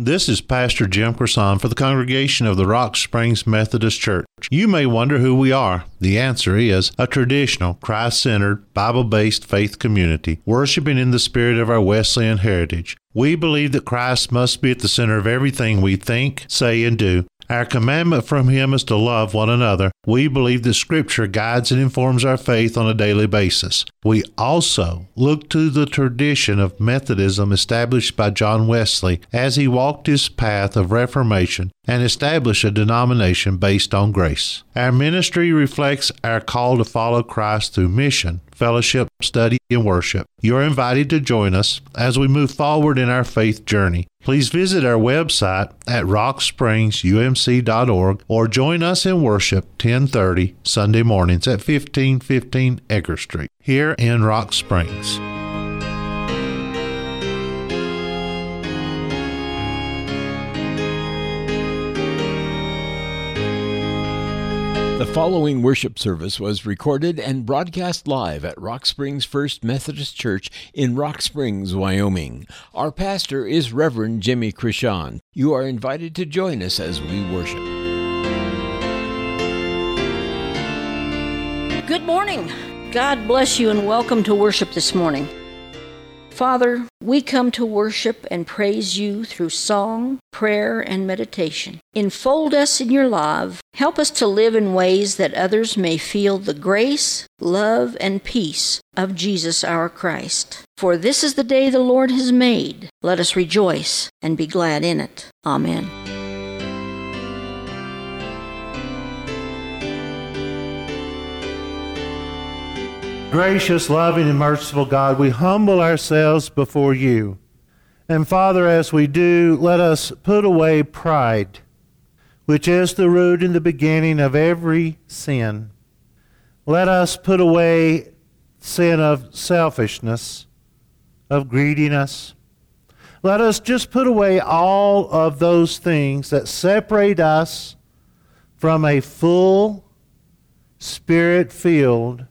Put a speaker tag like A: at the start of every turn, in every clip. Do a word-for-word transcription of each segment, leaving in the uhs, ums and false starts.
A: This is Pastor Jim Croissant for the congregation of the Rock Springs Methodist Church. You may wonder who we are. The answer is a traditional, Christ-centered, Bible-based faith community, worshiping in the spirit of our Wesleyan heritage. We believe that Christ must be at the center of everything we think, say, and do. Our commandment from Him is to love one another. We believe that Scripture guides and informs our faith on a daily basis. We also look to the tradition of Methodism established by John Wesley as he walked his path of reformation and established a denomination based on grace. Our ministry reflects our call to follow Christ through mission, fellowship, study, and worship. You're invited to join us as we move forward in our faith journey. Please visit our website at rock springs u m c dot org or join us in worship ten thirty Sunday mornings at fifteen fifteen Edgar Street here in Rock Springs.
B: The following worship service was recorded and broadcast live at Rock Springs First Methodist Church in Rock Springs, Wyoming. Our pastor is Reverend Jimmy Croissant. You are invited to join us as we worship.
C: Good morning. God bless you and welcome to worship this morning. Father, we come to worship and praise you through song, prayer, and meditation. Enfold us in your love. Help us to live in ways that others may feel the grace, love, and peace of Jesus our Christ. For this is the day the Lord has made. Let us rejoice and be glad in it. Amen.
A: Gracious, loving, and merciful God, we humble ourselves before you. And Father, as we do, let us put away pride, which is the root and the beginning of every sin. Let us put away sin of selfishness, of greediness. Let us just put away all of those things that separate us from a full, Spirit-filled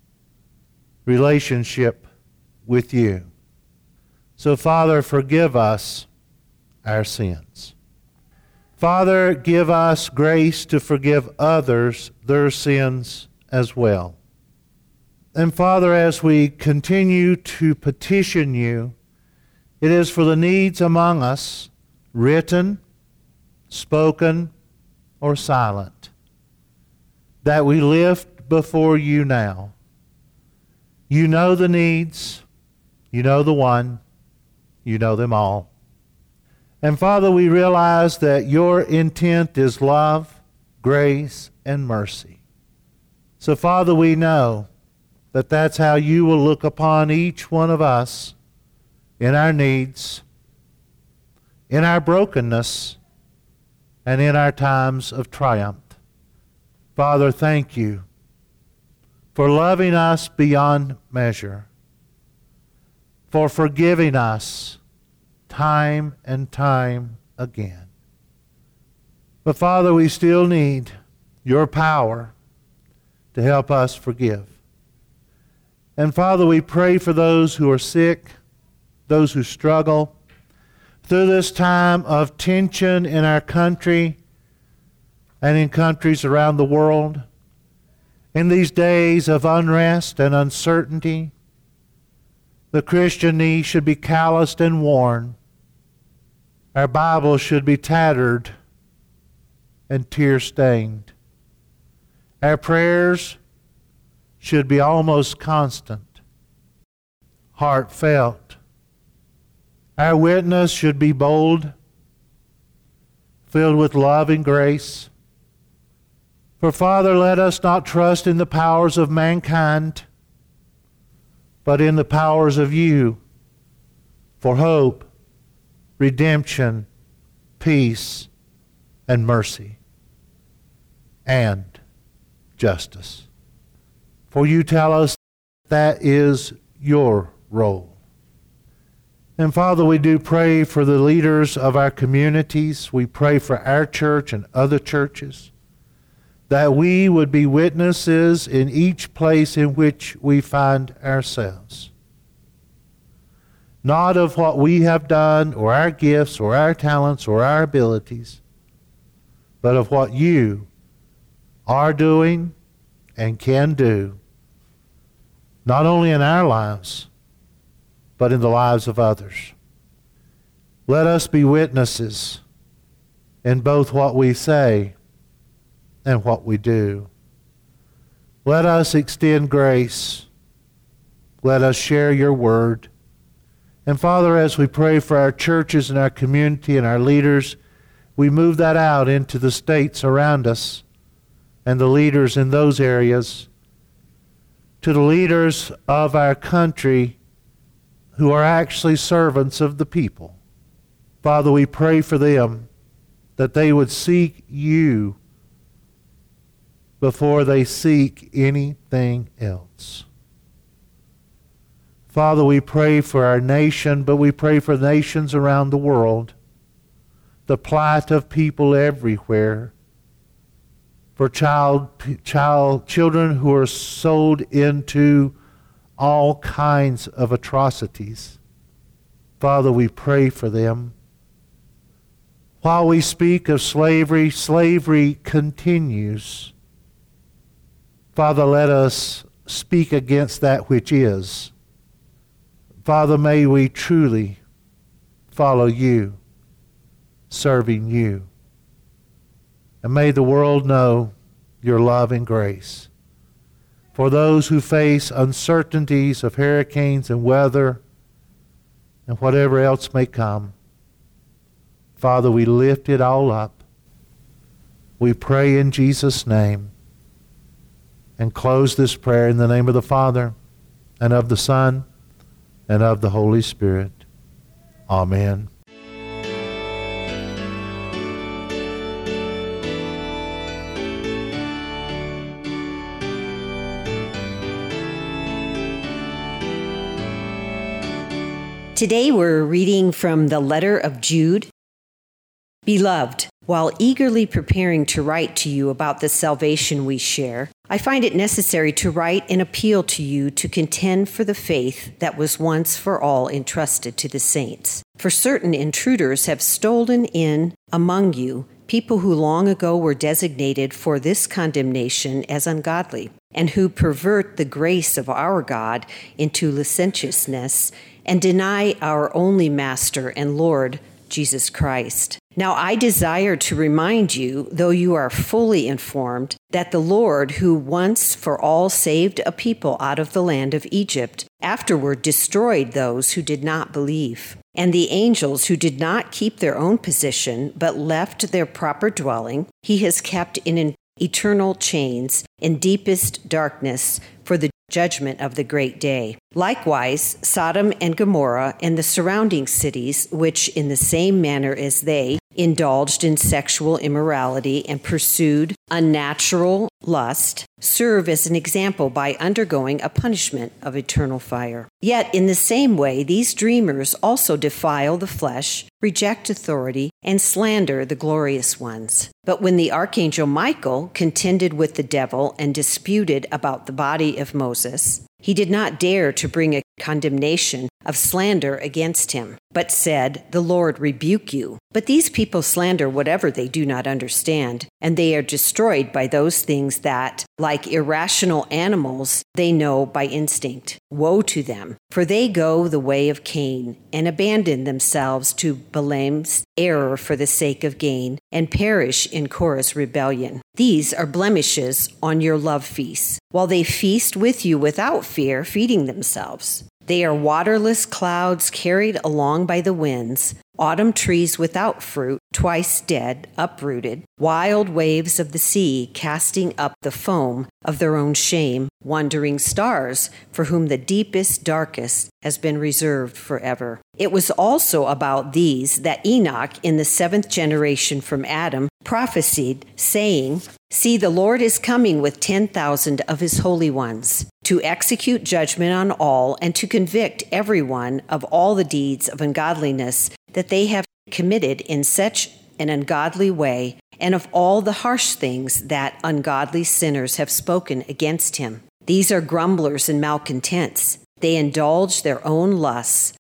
A: relationship with you. So, Father, forgive us our sins. Father, give us grace to forgive others their sins as well. And Father, as we continue to petition you, it is for the needs among us, written, spoken, or silent, that we lift before you now. You know the needs, you know the one, you know them all. And Father, we realize that your intent is love, grace, and mercy. So Father, we know that that's how you will look upon each one of us in our needs, in our brokenness, and in our times of triumph. Father, thank you for loving us beyond measure, for forgiving us time and time again. But Father, we still need your power to help us forgive. And Father, we pray for those who are sick, those who struggle, through this time of tension in our country and in countries around the world. In these days of unrest and uncertainty, the Christian knee should be calloused and worn. Our Bible should be tattered and tear-stained. Our prayers should be almost constant, heartfelt. Our witness should be bold, filled with love and grace. For Father, let us not trust in the powers of mankind, but in the powers of you for hope, redemption, peace, and mercy, and justice. For you tell us that is your role. And Father, we do pray for the leaders of our communities. We pray for our church and other churches, that we would be witnesses in each place in which we find ourselves. not of what we have done or our gifts or our talents or our abilities, but of what you are doing and can do, not only in our lives, but in the lives of others. Let us be witnesses in both what we say and what we do. Let us extend grace. Let us share your word. And Father, as we pray for our churches and our community and our leaders, we move that out into the states around us and the leaders in those areas, to the leaders of our country who are actually servants of the people. Father, we pray for them that they would seek you before they seek anything else. Father, we pray for our nation, but we pray for nations around the world, the plight of people everywhere, for child, child, children who are sold into all kinds of atrocities. Father, we pray for them. While we speak of slavery, slavery continues. Father, let us speak against that which is. Father, may we truly follow you, serving you. And may the world know your love and grace. For those who face uncertainties of hurricanes and weather and whatever else may come, Father, we lift it all up. We pray in Jesus' name and close this prayer in the name of the Father and of the Son and of the Holy Spirit. Amen.
D: Today we're reading from the letter of Jude. Beloved, while eagerly preparing to write to you about the salvation we share, I find it necessary to write and appeal to you to contend for the faith that was once for all entrusted to the saints. For certain intruders have stolen in among you people who long ago were designated for this condemnation as ungodly, and who pervert the grace of our God into licentiousness and deny our only Master and Lord, Jesus Christ. Now I desire to remind you, though you are fully informed, that the Lord, who once for all saved a people out of the land of Egypt, afterward destroyed those who did not believe. And the angels who did not keep their own position, but left their proper dwelling, he has kept in eternal chains in deepest darkness for the judgment of the great day. Likewise, Sodom and Gomorrah and the surrounding cities, which in the same manner as they indulged in sexual immorality and pursued unnatural lust, serve as an example by undergoing a punishment of eternal fire. Yet in the same way, these dreamers also defile the flesh, reject authority, and slander the glorious ones. But when the archangel Michael contended with the devil and disputed about the body of Moses, he did not dare to bring a condemnation of slander against him, but said, "The Lord rebuke you." But these people slander whatever they do not understand, and they are destroyed by those things that, like irrational animals, they know by instinct. Woe to them, for they go the way of Cain, and abandon themselves to Balaam's error for the sake of gain, and perish in Korah's rebellion. These are blemishes on your love feasts, while they feast with you without fear, feeding themselves. They are waterless clouds carried along by the winds, autumn trees without fruit, twice dead, uprooted, wild waves of the sea casting up the foam of their own shame, wandering stars for whom the deepest, darkest has been reserved forever. It was also about these that Enoch, in the seventh generation from Adam, prophesied, saying, "See, the Lord is coming with ten thousand of his holy ones, to execute judgment on all and to convict everyone of all the deeds of ungodliness that they have committed in such an ungodly way, and of all the harsh things that ungodly sinners have spoken against him. These are grumblers and malcontents. They indulge their own lusts.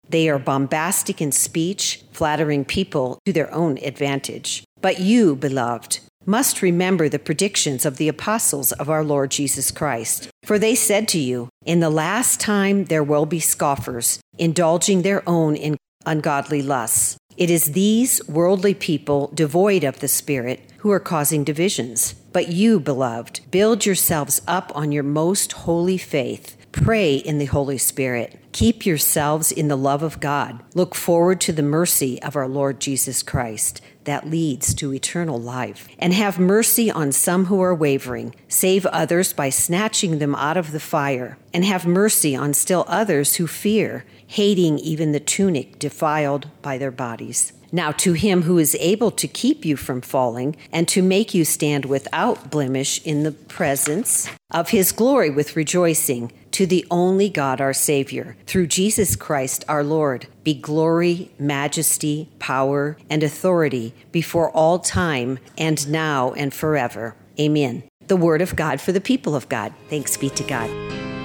D: They are bombastic in speech, flattering people to their own advantage. But you, beloved, must remember the predictions of the apostles of our Lord Jesus Christ. For they said to you, in the last time there will be scoffers, indulging their own in ungodly lusts. It is these worldly people devoid of the Spirit who are causing divisions. But you, beloved, build yourselves up on your most holy faith. Pray in the Holy Spirit. Keep yourselves in the love of God. Look forward to the mercy of our Lord Jesus Christ that leads to eternal life. And have mercy on some who are wavering. Save others by snatching them out of the fire. And have mercy on still others who fear, hating even the tunic defiled by their bodies. Now to him who is able to keep you from falling and to make you stand without blemish in the presence of his glory with rejoicing, to the only God our Savior, through Jesus Christ our Lord, be glory, majesty, power, and authority before all time and now and forever. Amen. The word of God for the people of God. Thanks be to God.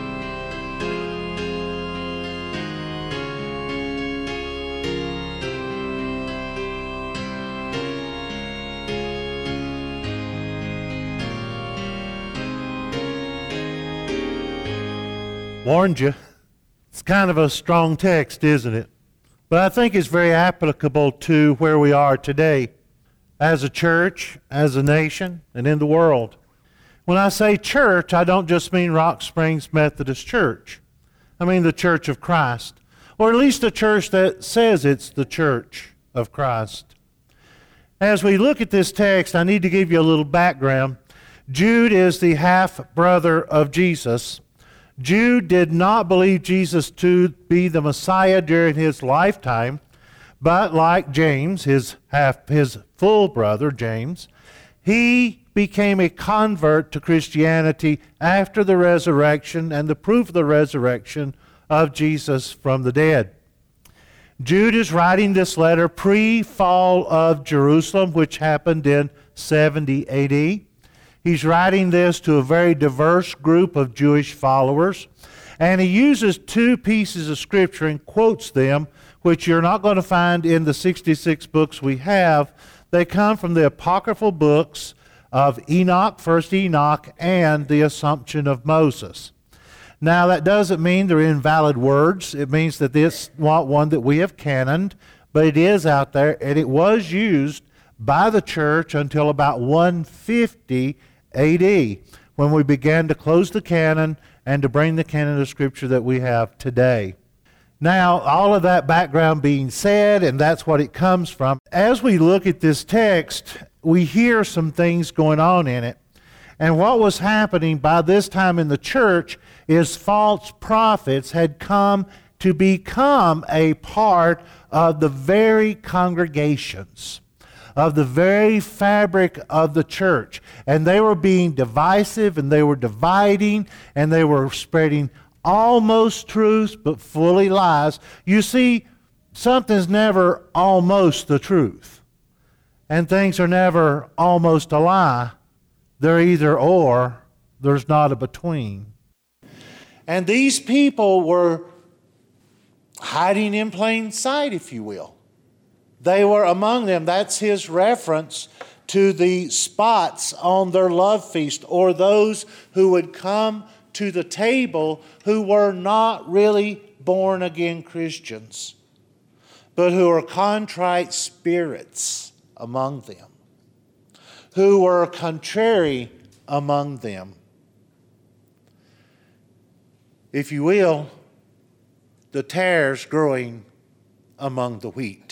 A: Warned you. It's kind of a strong text, isn't it? But I think it's very applicable to where we are today as a church, as a nation, and in the world. When I say church, I don't just mean Rock Springs Methodist Church. I mean the Church of Christ, or at least a church that says it's the Church of Christ. As we look at this text, I need to give you a little background. Jude is the half-brother of Jesus. Jude did not believe Jesus to be the Messiah during his lifetime, but like James, his half, his full brother James, he became a convert to Christianity after the resurrection and the proof of the resurrection of Jesus from the dead. Jude is writing this letter pre-fall of Jerusalem, which happened in seventy A D. He's writing this to a very diverse group of Jewish followers, and he uses two pieces of Scripture and quotes them, which you're not going to find in the sixty-six books we have. They come from the apocryphal books of Enoch, First Enoch, and the Assumption of Moses. Now, that doesn't mean they're invalid words. It means that this is not one that we have canoned, but it is out there, and it was used by the church until about one fifty A D, when we began to close the canon and to bring the canon of Scripture that we have today. Now, all of that background being said, and that's what it comes from, as we look at this text, we hear some things going on in it. And what was happening by this time in the church is false prophets had come to become a part of the very congregations, of the very fabric of the church. And they were being divisive, and they were dividing, and they were spreading almost truths, but fully lies. You see, something's never almost the truth. And things are never almost a lie. They're either or. There's not a between. And these people were hiding in plain sight, if you will. They were among them. That's his reference to the spots on their love feast, or those who would come to the table who were not really born again Christians, but who are contrite spirits among them, who were contrary among them. If you will, the tares growing among the wheat.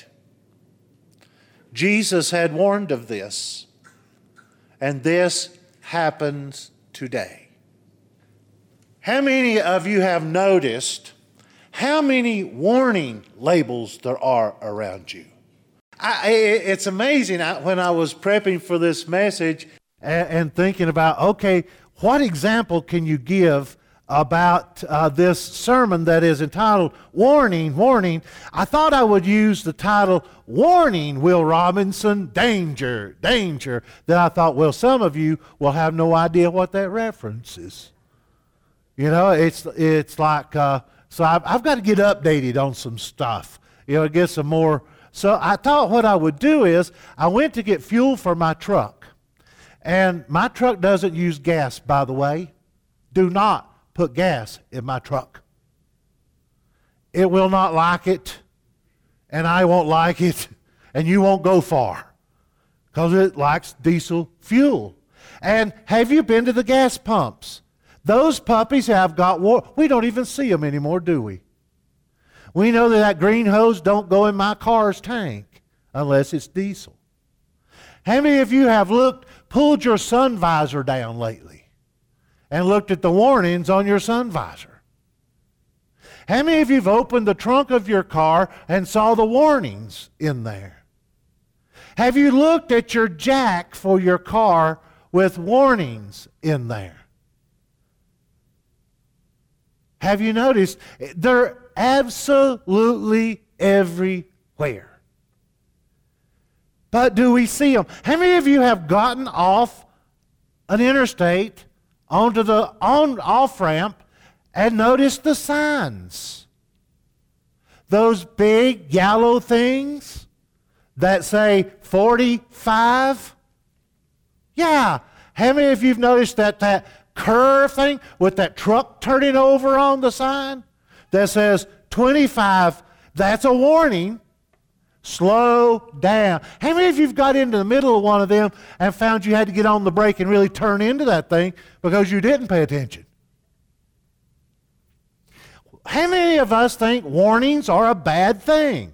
A: Jesus had warned of this, and this happens today. How many of you have noticed how many warning labels there are around you? I, it's amazing. I, when I was prepping for this message and, and thinking about, okay, what example can you give about uh, this sermon that is entitled Warning, Warning, I thought I would use the title Warning, Will Robinson, Danger, Danger. Then I thought, well, some of you will have no idea what that reference is. You know, it's it's like uh, so I've, I've got to get updated on some stuff. You know, get some more. So I thought what I would do is I went to get fuel for my truck. And my truck doesn't use gas, by the way. Do not put gas in my truck. It will not like it, and I won't like it, and you won't go far because it likes diesel fuel. And have you been to the gas pumps? Those puppies have got war. We don't even see them anymore, do we? We know that that green hose don't go in my car's tank unless it's diesel. How many of you have looked, pulled your sun visor down lately and looked at the warnings on your sun visor? How many of you have opened the trunk of your car and saw the warnings in there? Have you looked at your jack for your car with warnings in there? Have you noticed? They're absolutely everywhere. But do we see them? How many of you have gotten off an interstate onto the on off ramp and noticed the signs? Those big yellow things that say forty-five? Yeah. How many of you have noticed that that curve thing with that truck turning over on the sign that says twenty-five? That's a warning. Slow down. How many of you have got into the middle of one of them and found you had to get on the brake and really turn into that thing because you didn't pay attention? How many of us think warnings are a bad thing?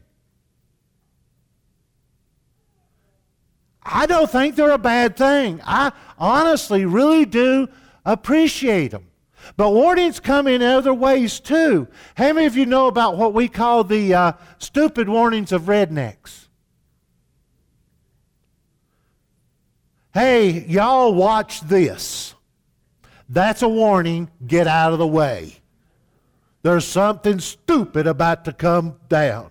A: I don't think they're a bad thing. I honestly really do appreciate them. But warnings come in other ways too. How many of you know about what we call the uh, stupid warnings of rednecks? Hey, y'all watch this. That's a warning. Get out of the way. There's something stupid about to come down.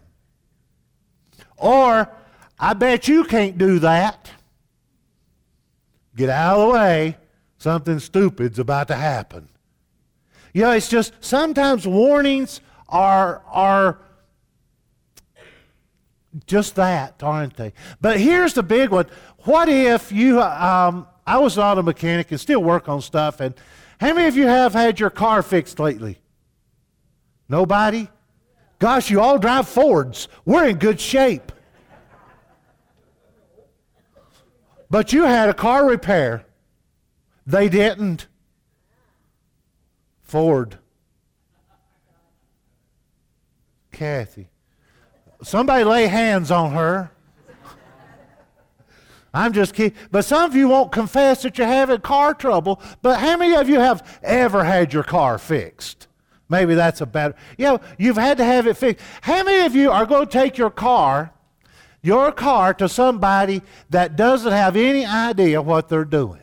A: Or, I bet you can't do that. Get out of the way. Something stupid's about to happen. You know, it's just sometimes warnings are, are just that, aren't they? But here's the big one. What if you, um, I was an auto mechanic and still work on stuff, and how many of you have had your car fixed lately? Nobody? Gosh, you all drive Fords. We're in good shape. But you had a car repair. They didn't. Ford. Kathy. Somebody lay hands on her. I'm just kidding. But some of you won't confess that you're having car trouble. But how many of you have ever had your car fixed? Maybe that's a better. You know, you've had to have it fixed. How many of you are going to take your car, your car, to somebody that doesn't have any idea what they're doing?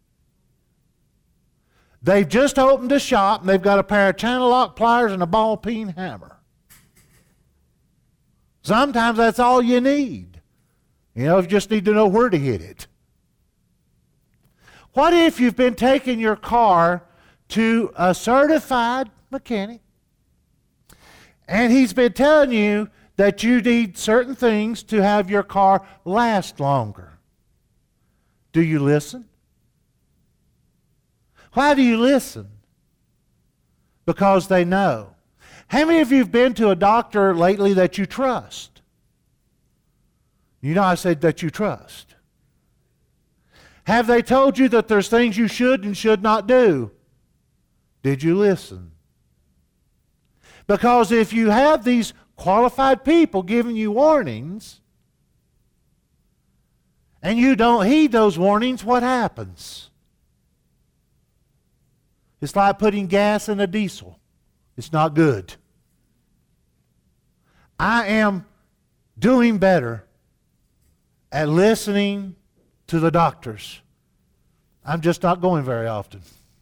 A: They've just opened a shop and they've got a pair of channel lock pliers and a ball peen hammer. Sometimes that's all you need. You know, you just need to know where to hit it. What if you've been taking your car to a certified mechanic and he's been telling you that you need certain things to have your car last longer? Do you listen? Why do you listen? Because they know. How many of you have been to a doctor lately that you trust? You know I said that you trust. Have they told you that there's things you should and should not do? Did you listen? Because if you have these qualified people giving you warnings and you don't heed those warnings, what happens? It's like putting gas in a diesel. It's not good. I am doing better at listening to the doctors. I'm just not going very often.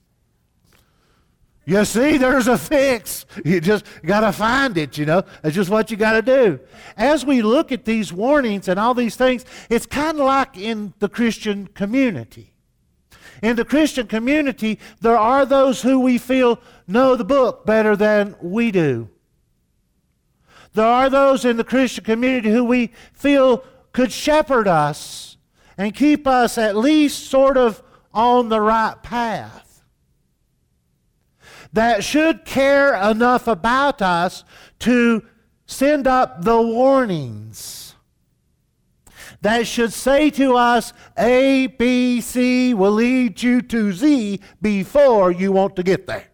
A: You see, there's a fix. You just got to find it, you know. That's just what you got to do. As we look at these warnings and all these things, it's kind of like in the Christian community. In the Christian community, there are those who we feel know the book better than we do. There are those in the Christian community who we feel could shepherd us and keep us at least sort of on the right path. That should care enough about us to send up the warnings. That should say to us, A, B, C will lead you to Z before you want to get there.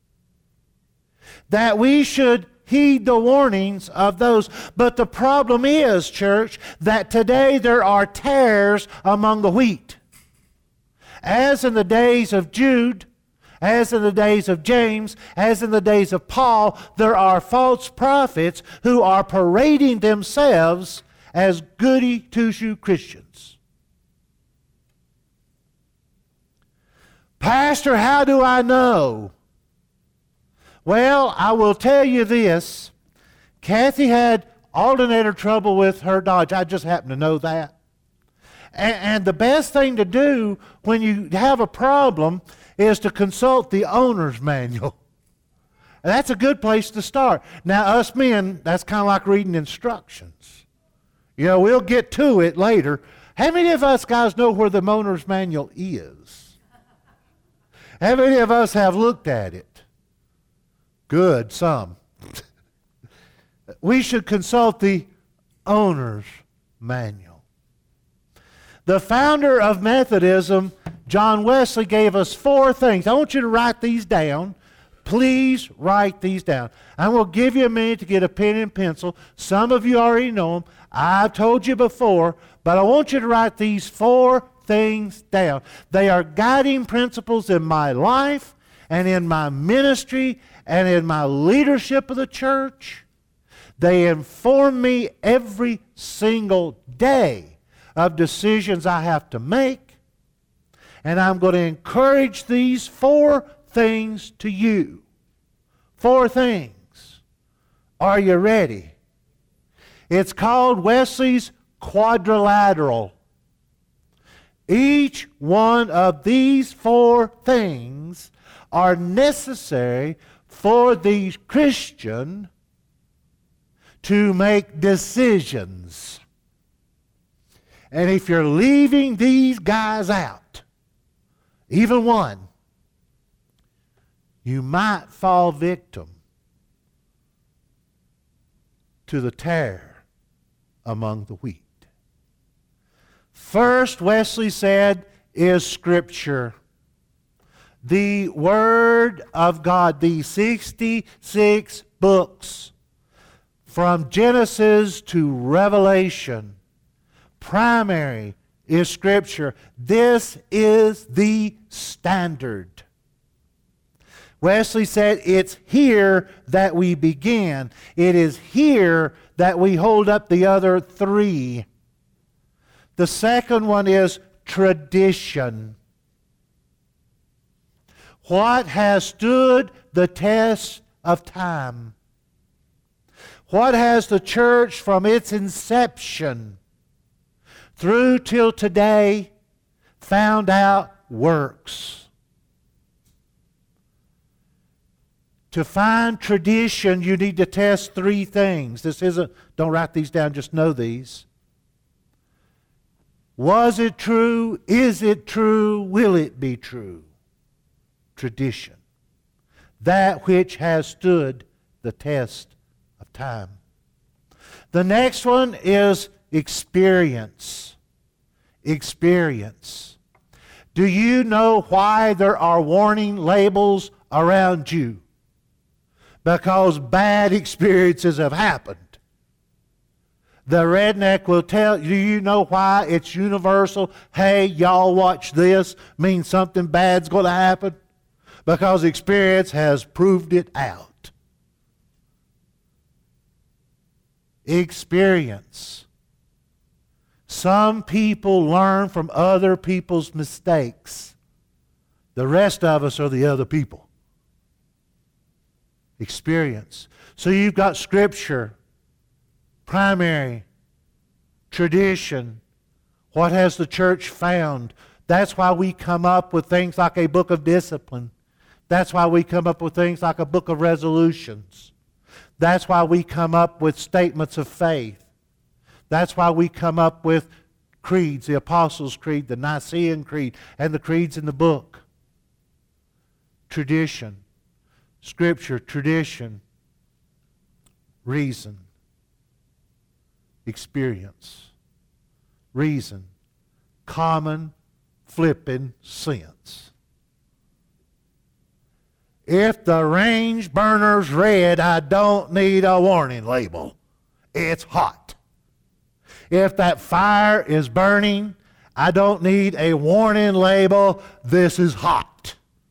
A: That we should heed the warnings of those. But the problem is, church, that today there are tares among the wheat. As in the days of Jude, as in the days of James, as in the days of Paul, there are false prophets who are parading themselves as goody two-shoe Christians. Pastor, how do I know? Well, I will tell you this. Kathy had alternator trouble with her Dodge. I just happen to know that. And, and the best thing to do when you have a problem is to consult the owner's manual. That's a good place to start. Now, us men, that's kind of like reading instructions. You know, we'll get to it later. How many of us guys know where the owner's manual is? How many of us have looked at it? Good, some. We should consult the owner's manual. The founder of Methodism, John Wesley, gave us four things. I want you to write these down. Please write these down. I will give you a minute to get a pen and pencil. Some of you already know them. I've told you before, but I want you to write these four things down. They are guiding principles in my life and in my ministry and in my leadership of the church. They inform me every single day of decisions I have to make. And I'm going to encourage these four things to you. Four things. Are you ready? It's called Wesley's quadrilateral. Each one of these four things are necessary for the Christian to make decisions. And if you're leaving these guys out, even one, you might fall victim to the tare among the wheat. First, Wesley said, is Scripture. The Word of God, the sixty-six books from Genesis to Revelation, primary is Scripture. This is the standard. Wesley said it's here that we begin. It is here that we hold up the other three. The second one is tradition. What has stood the test of time? What has the church from its inception through till today found out works? To find tradition, you need to test three things. This isn't, don't write these down, just know these. Was it true? Is it true? Will it be true? Tradition. That which has stood the test of time. The next one is experience. Experience. Do you know why there are warning labels around you? Because bad experiences have happened. The redneck will tell you, do you know why it's universal? Hey, y'all watch this, means something bad's going to happen. Because experience has proved it out. Experience. Some people learn from other people's mistakes. The rest of us are the other people. Experience. So you've got Scripture, primary, tradition. What has the church found? That's why we come up with things like a book of discipline. That's why we come up with things like a book of resolutions. That's why we come up with statements of faith. That's why we come up with creeds, the Apostles' Creed, the Nicene Creed, and the creeds in the book. Tradition, Scripture, tradition, reason, experience, reason, common flipping sense. If the range burner's red, I don't need a warning label. It's hot. If that fire is burning, I don't need a warning label. This is hot.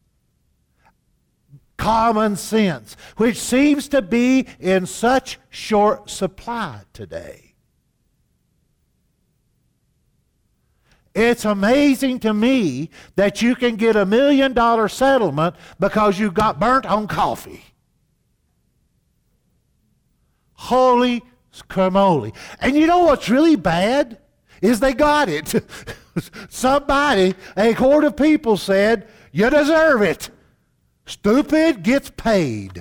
A: Common sense, which seems to be in such short supply today. It's amazing to me that you can get a million dollar settlement because you got burnt on coffee. Holy cannoli. And you know what's really bad? Is they got it. Somebody, a horde of people said, you deserve it. Stupid gets paid.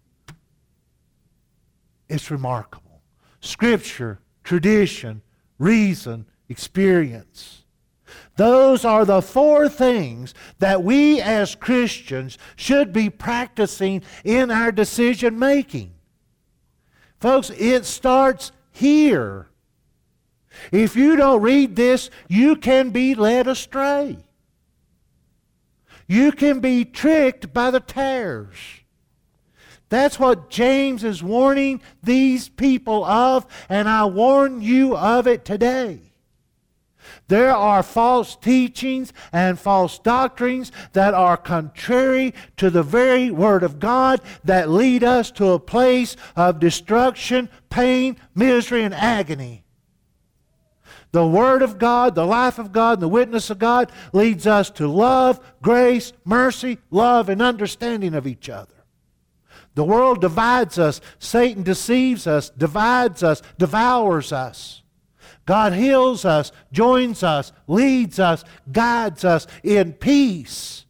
A: It's remarkable. Scripture, tradition, reason, experience. Those are the four things that we as Christians should be practicing in our decision making. Folks, it starts here. If you don't read this, you can be led astray. You can be tricked by the tares. That's what James is warning these people of, and I warn you of it today. There are false teachings and false doctrines that are contrary to the very Word of God that lead us to a place of destruction, pain, misery, and agony. The Word of God, the life of God, and the witness of God leads us to love, grace, mercy, love, and understanding of each other. The world divides us. Satan deceives us, divides us, devours us. God heals us, joins us, leads us, guides us in peace.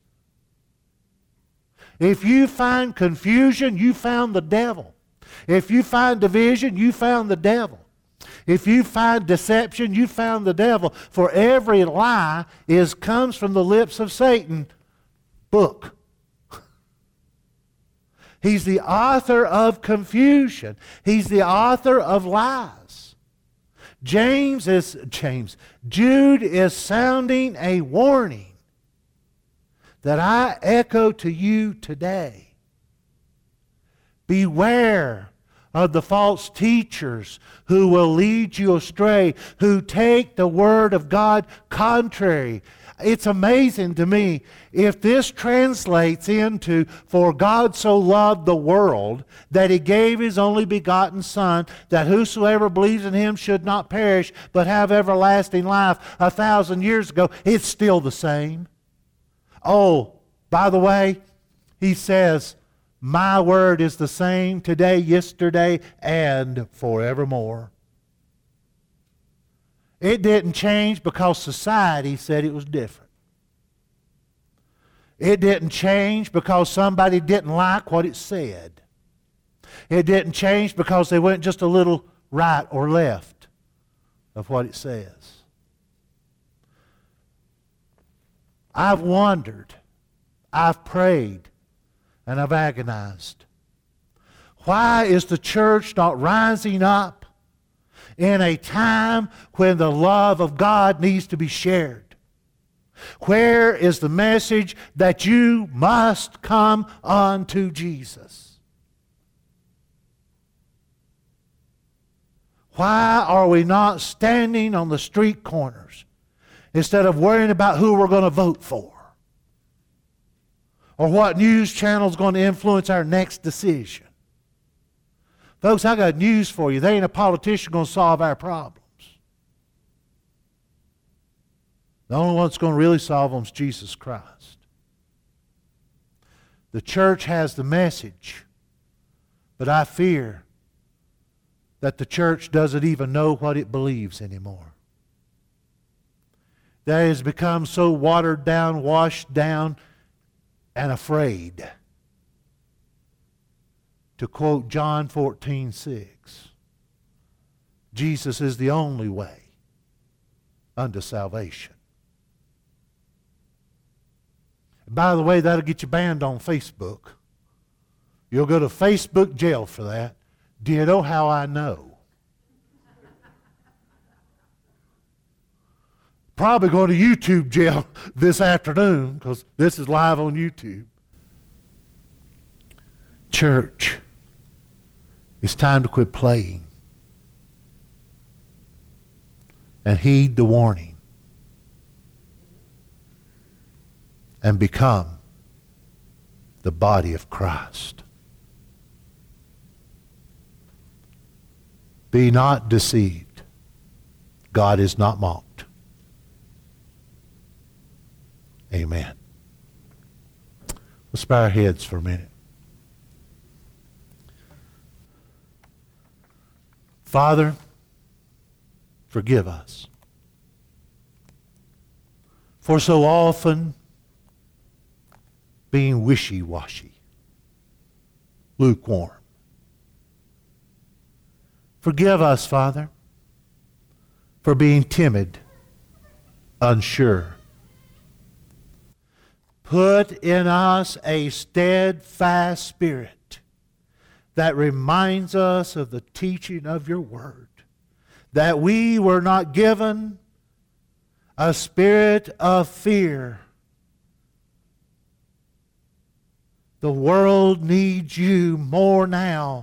A: If you find confusion, you found the devil. If you find division, you found the devil. If you find deception, you found the devil. For every lie is comes from the lips of Satan. Book. He's the author of confusion. He's the author of lies. James is James. Jude is sounding a warning that I echo to you today. Beware of the false teachers who will lead you astray, who take the Word of God contrary. It's amazing to me if this translates into, for God so loved the world that He gave His only begotten Son, that whosoever believes in Him should not perish but have everlasting life. A thousand years ago, it's still the same. Oh, by the way, He says, my word is the same today, yesterday, and forevermore. It didn't change because society said it was different. It didn't change because somebody didn't like what it said. It didn't change because they went just a little right or left of what it says. I've wondered, I've prayed, and I've agonized. Why is the church not rising up in a time when the love of God needs to be shared? Where is the message that you must come unto Jesus? Why are we not standing on the street corners instead of worrying about who we're going to vote for? Or what news channel is going to influence our next decision? Folks, I got news for you. There ain't a politician going to solve our problems. The only one that's going to really solve them is Jesus Christ. The church has the message, but I fear that the church doesn't even know what it believes anymore. that has become so watered down, washed down, and afraid. To quote John fourteen six, Jesus is the only way unto salvation. By the way, that'll get you banned on Facebook. You'll go to Facebook jail for that. Do you know how I know? Probably going to YouTube jail this afternoon because this is live on YouTube. Church, it's time to quit playing and heed the warning and become the body of Christ. Be not deceived. God is not mocked. Amen. Let's bow our heads for a minute. Father, forgive us. For so often being wishy-washy, lukewarm. Forgive us, Father, for being timid, unsure. Put in us a steadfast spirit that reminds us of the teaching of your word, that we were not given a spirit of fear. The world needs you more now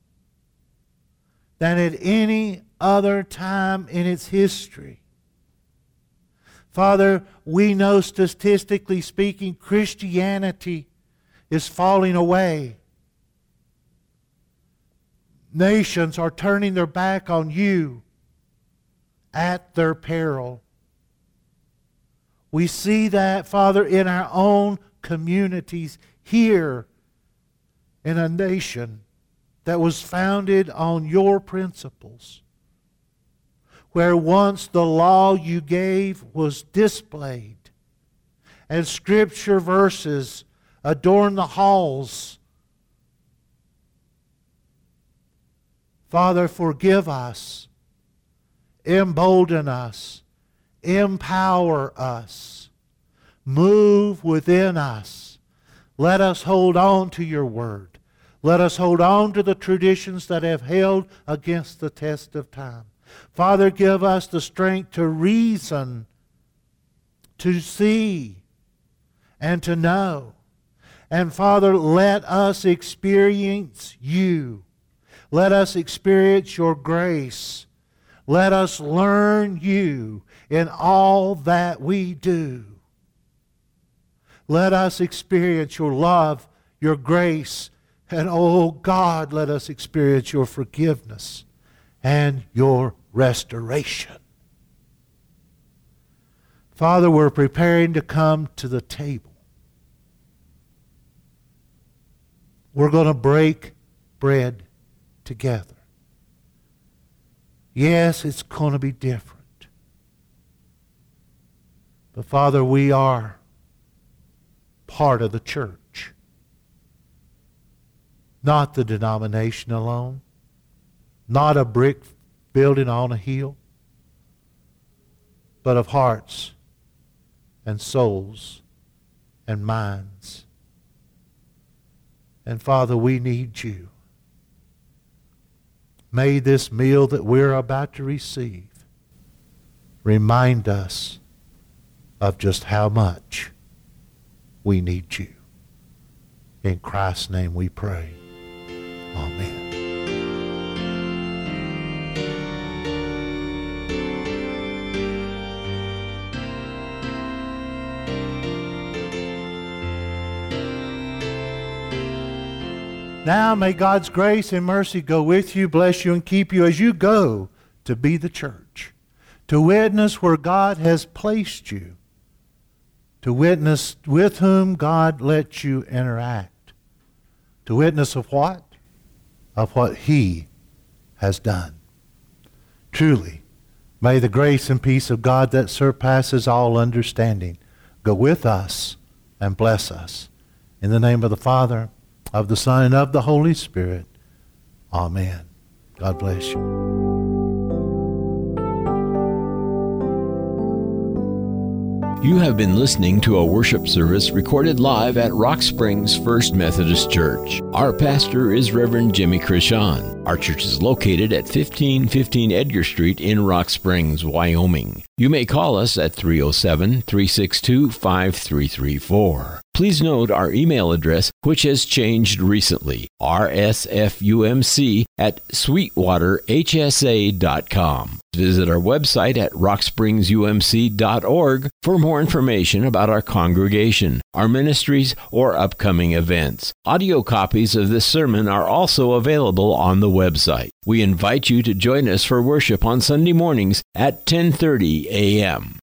A: than at any other time in its history. Father, we know statistically speaking, Christianity is falling away. Nations are turning their back on you at their peril. We see that, Father, in our own communities here in a nation that was founded on your principles, where once the law you gave was displayed and scripture verses adorn the halls. Father, forgive us, embolden us, empower us, move within us. Let us hold on to your word. Let us hold on to the traditions that have held against the test of time. Father, give us the strength to reason, to see, and to know. And Father, let us experience you. Let us experience your grace. Let us learn you in all that we do. Let us experience your love, your grace, and oh God, let us experience your forgiveness and your restoration. Father, we're preparing to come to the table. We're going to break bread together. Yes, it's going to be different. But Father, we are part of the church. Not the denomination alone. Not a brick building on a hill. But of hearts and souls and minds. And Father, we need you. May this meal that we're about to receive remind us of just how much we need you. In Christ's name we pray. Amen. Now may God's grace and mercy go with you, bless you, and keep you as you go to be the church, to witness where God has placed you, to witness with whom God lets you interact, to witness of what? Of what He has done. Truly, May the grace and peace of God that surpasses all understanding go with us and bless us. In the name of the Father, of the Son, and of the Holy Spirit. Amen. God bless you.
B: You have been listening to a worship service recorded live at Rock Springs First Methodist Church. Our pastor is Reverend Jimmy Krishan. Our church is located at fifteen fifteen Edgar Street in Rock Springs, Wyoming. You may call us at three oh seven, three six two, five three three four. Please note our email address, which has changed recently, r s f u m c at sweetwater h s a dot com. Visit our website at rock springs u m c dot org for more information about our congregation, our ministries, or upcoming events. Audio copies of this sermon are also available on the website. We invite you to join us for worship on Sunday mornings at ten thirty a m